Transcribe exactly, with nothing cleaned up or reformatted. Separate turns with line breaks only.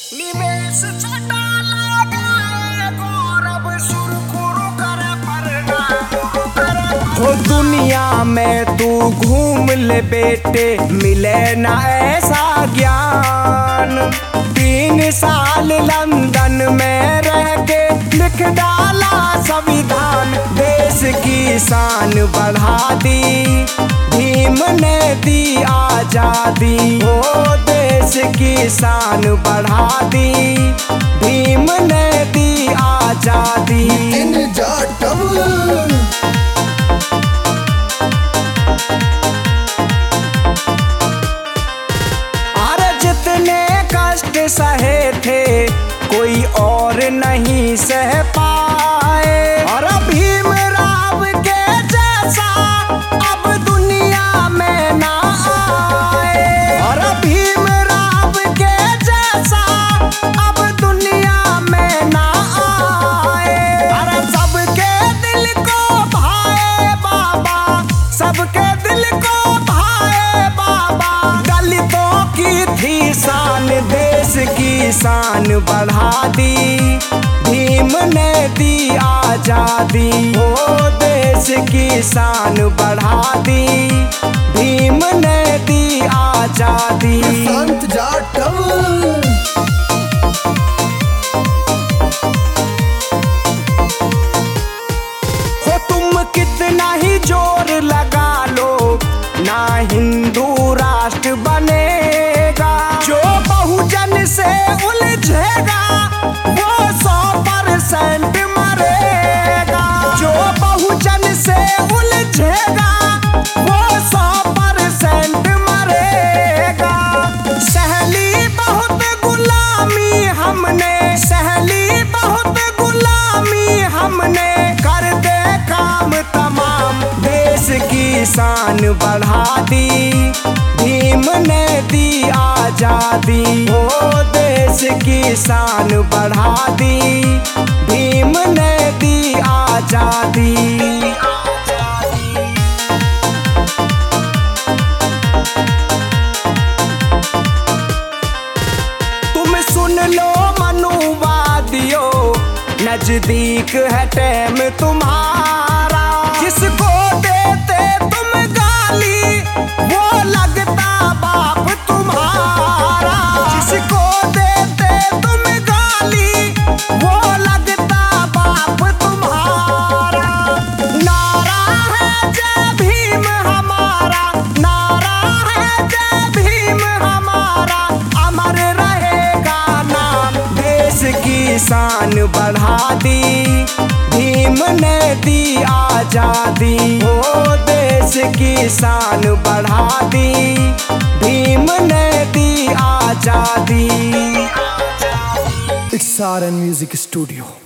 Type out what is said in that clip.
निवेश छटा लगाए गौरव सुरखुरु करे परिणाम। हो दुनिया में तू घूम ले बेटे, मिले ना ऐसा ज्ञान। तीन साल लंदन में रह के लिख डाला संविधान। देश की शान बढ़ा दी, भीम ने दी आजादी। हो देश की शान बढ़ा दी, भीम ने दी आजादी।
नितिन जाटव
अरे जितने कष्ट सहे थे कोई और नहीं सह पाए। और भीम राव के जैसा अब दुनिया में ना आए। और भीम राव के जैसा अब दुनिया में ना आए। अरे सबके दिल को भाए बाबा, सबके दिल को भाए बाबा। दलितों की थी शान, देश की शान बढ़ा दी, भीम ने दी आजादी। हो देश की शान बढ़ा दी, भीम ने दी आजादी।
संत जाटव
हो तुम कितना ही जोर लगा लो, ना हिंदू राष्ट्र बनेगा। जो बहुजन से उलझेगा वो सौ परसेंट मरेगा। जो बहुजन से उलझेगा वो सौ परसेंट मरेगा। सहली बहुत गुलामी हमने, सहली बहुत गुलामी हमने। कर दे काम तमाम, देश की शान बढ़ा दी, भीम ने दी आजादी। हो देश की शान बढ़ा दी, भीम ने दी आजादी। तुम सुन लो मनुवादियों, नजदीक है टाइम तुम्हारा। जिसको देते तुम गाली वो लगता बाप तुम्हारा। जिसको देते तुम गाली वो लगता बाप तुम्हारा। नारा है जय भीम हमारा, नारा है जय भीम हमारा। अमर रहेगा नाम, देश की शान बढ़ा दी, भीम ने दी आजादी। हो देश की शान बढ़ा दी, भीम ने दी आजादी।
It's R N music studio.